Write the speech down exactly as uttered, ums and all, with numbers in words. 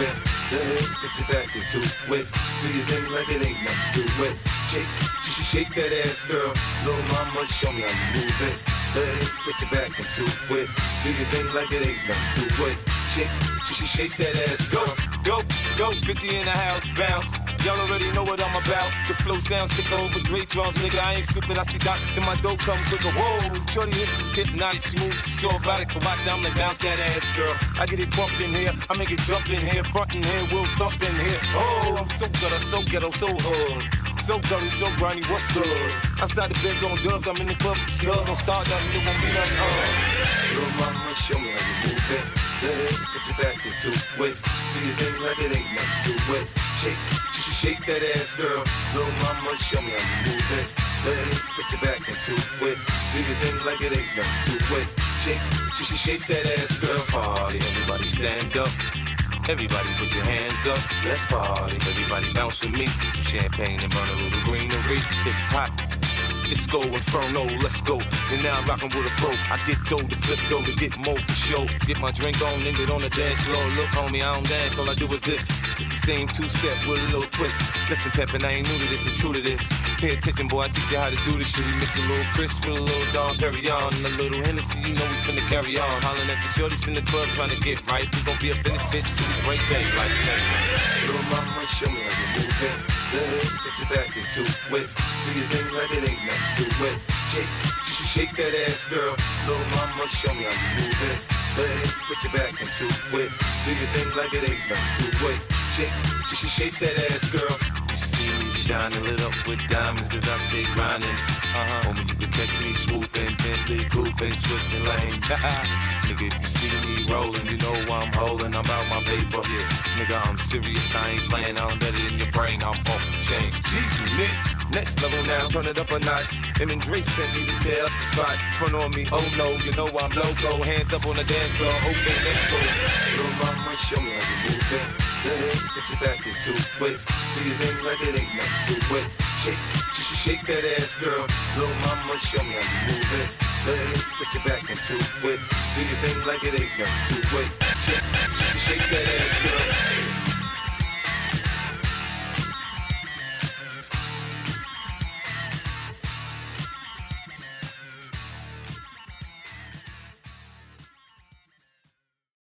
it. Go ahead, put your back into it. Do your thing like it ain't nothing to it. Shake, sh- shake that ass, girl. Little mama, show me how you move it. Go ahead, put your back into it. Do your thing like it ain't nothing to it. Shake, sh- shake that ass, girl. Go, go, fifty in the house, bounce. Y'all already know what I'm about. The flow sounds sick over great drums, nigga. I ain't stupid, I see that. Then my dope comes with a whoa. Shorty hips is hypnotic, she moves, she's so erotic. For watch, I'm like, bounce that ass, girl. I get it bump in here, I make it jump in here, front in here, we'll thump in here. Oh, I'm so ghetto, so ghetto, so hood. So gully, so grimy, what's good? Outside the Benz on dubs, I'm in the club, snug, don't start nothing, it won't be nothing, uh. Little mama, show me how you move it. Go ahead, put your back into it. Do your thing like it ain't nothing to it. Shake, sh- shake that ass, girl. Little mama, show me how you move it. Go ahead, put your back into it. Do your thing like it ain't nothing to it. Shake, sh- shake that ass, girl. Let's party, everybody stand up. Everybody put your hands up, let's party. Everybody bounce with me. Some champagne and burn a little greenery. It's hot. Disco Inferno, let's go. And now I'm rockin' with a pro. I get dough to flip dough to get more for show. Get my drink on and get on the dance floor. Look, homie, I don't dance, all I do is this. It's the same two-step with a little twist. Listen, Peppin', I ain't new to this, I'm true to this. Pay attention, boy, I teach you how to do this shit. We mix a little crisp with a little Dom Perignon and a little Hennessy, you know we finna carry on. Hollin' at the shorties in the club trying to get right. We gon' be up in this bitch till we break day like that. Little mama, show me how you move it. Go ahead, put your back into it. Do your thing like it ain't nothing to it. Shake, sh- shake that ass, girl. Little mama, show me how you move it. Go ahead, put your back into it. Do your thing like it ain't nothing to it. Shake, sh- shake that ass, girl. You see me shining, lit up with diamonds, cause I stay grinding. Uh-huh. Homie, you can catch me swooping, Bentley, cooping, switching lanes. Nigga, if you see me rolling, you know why I'm holding. I'm out my paper. Yeah, nigga, I'm serious. I ain't playing. I'm better in your brain. I'm off the chain. G-Unit. Next level now, turn it up a notch. Em and Dre sent me to tell the spot. Front on me, oh no, you know I'm loco. Hands up on the dance floor, okay, let's go. Little mama, show me how you move it. Go ahead, put your back into it. Do your thing like it ain't nothing to it. Shake, sh- shake that ass, girl. Little mama, show me how you move it. Go ahead, put your back into it. Do your thing like it ain't nothing to it. Shake, sh- shake that ass, girl.